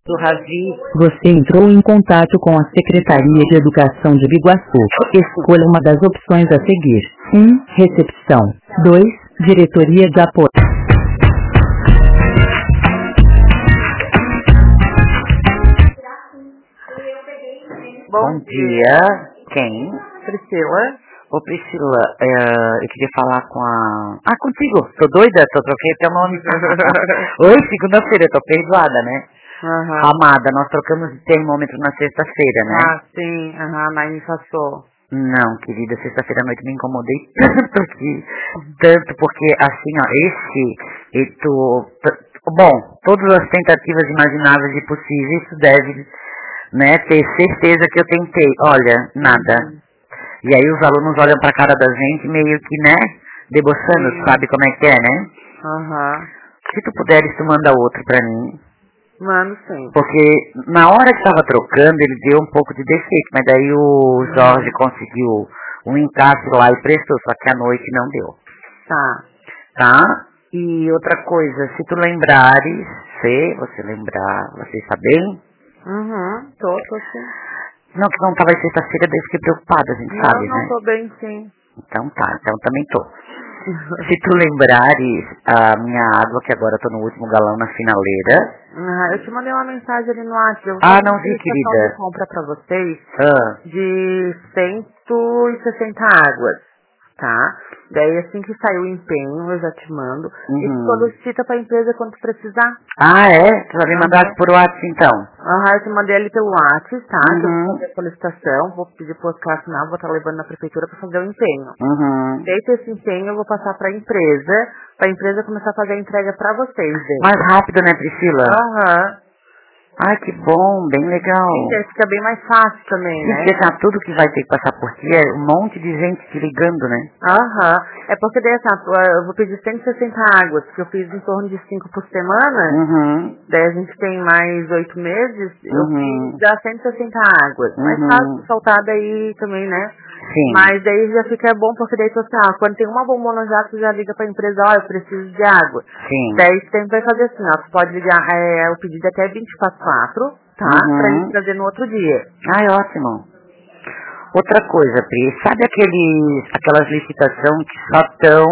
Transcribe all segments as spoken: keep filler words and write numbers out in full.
Ravi. Você entrou em contato com a Secretaria de Educação de Biguaçu. Escolha uma das opções a seguir. um. Recepção. dois. Diretoria de Apoio. Bom dia. Quem? Priscila. Ô Priscila, é, eu queria falar com a... Ah, contigo. Tô doida? Tô troquei teu nome. Oi, segunda-feira, eu tô perdoada, né? Uhum. Amada, nós trocamos de termômetro na sexta-feira, né? Ah, sim. Aham, uhum, mas me passou. Não, querida, sexta-feira à noite me incomodei tanto aqui. Tanto porque, assim, ó, esse... Eu tô, t- bom, todas as tentativas imagináveis e possíveis, isso deve, né, ter certeza que eu tentei. Olha, nada. Uhum. E aí os alunos olham pra cara da gente meio que, né, debochando, Sim. sabe como é que é, né? Aham. Uhum. Se tu puderes, tu manda outro pra mim. Mano, sim. Porque na hora que tava trocando, ele deu um pouco de defeito, mas daí o Jorge Uhum. conseguiu um encaixe lá e prestou, só que à noite não deu. Tá. Tá? E outra coisa, se tu lembrares, se você lembrar, você está bem? Uhum, tô, tô sim. Não, que não tava sexta-feira, daí fiquei preocupada, a gente Não, sabe, não né? tô bem sim. Então tá, então também tô. Se tu lembrares a minha água, que agora eu tô no último galão na finaleira. Ah, eu te mandei uma mensagem ali no WhatsApp. Eu Ah, vou não fazer vi, uma querida. de compra pra vocês Ah, de cento e sessenta águas, tá? Daí assim que sair o empenho, eu já te mando. E uhum. solicita pra empresa quando precisar. Ah, é? Tu vai me mandar Aham. por WhatsApp então? Aham, eu te mandei ali pelo WhatsApp, tá? Que eu vou Uhum. fazer a solicitação, vou pedir pro outro assinar, vou estar levando na prefeitura pra fazer o empenho. Uhum. Feito esse empenho, eu vou passar pra empresa, pra empresa começar a fazer a entrega pra vocês, gente. Mais rápido, né, Priscila? Aham. Ai, que bom, bem legal. Sim, aí fica bem mais fácil também, Sim, né? porque já tudo que vai ter que passar por ti é um monte de gente te ligando, né? Aham. É porque daí assim, eu vou pedir cento e sessenta águas, porque eu fiz em torno de cinco por semana. Uhum. Daí a gente tem mais oito meses, eu Uhum. fiz já cento e sessenta águas. Mais Uhum. fácil soltar daí também, né? Sim. Mas daí já fica bom, porque daí tu assim, ah, quando tem uma bombona já, tu já liga pra empresa, ó, eu preciso de água. Sim. Daí tu sempre vai fazer assim, ó, tu pode ligar é, o pedido até vinte e quatro quatro, tá? Uhum. Pra gente trazer no outro dia. Ai, ótimo. Outra coisa, Pri, sabe aqueles, aquelas licitações que só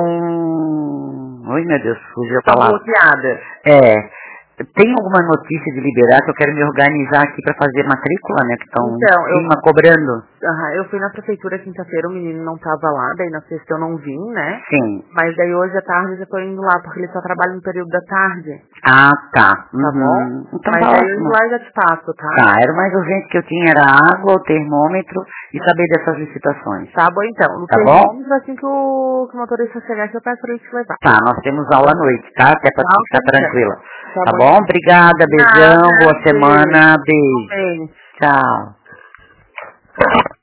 tão... Oi, meu Deus, fugiu a Tá palavra. bloqueada. É, tem alguma notícia de liberar que eu quero me organizar aqui pra fazer matrícula, né? Que estão Então, em eu, cima cobrando. aham, eu fui na prefeitura quinta-feira, o menino não tava lá, daí na sexta eu não vim, né? Sim. Mas daí hoje à tarde eu já tô indo lá, porque ele só trabalha no período da tarde, Ah, tá. tá Uhum. bom? Então Mas tá daí eu indo ótimo. lá e já te passo, tá? Tá, era o mais urgente que eu tinha, era a água, o termômetro e saber dessas licitações. Tá bom então. No Tá bom? termômetro, assim que o, que o motorista chegar, que eu peço pra ele te levar. Tá, nós temos aula à noite, tá? Até pra Tá, tu ficar ok, então. tranquila. Tá Tá bom, bom? então. Obrigada, beijão, Nada, boa semana, beijo. beijo. Tchau.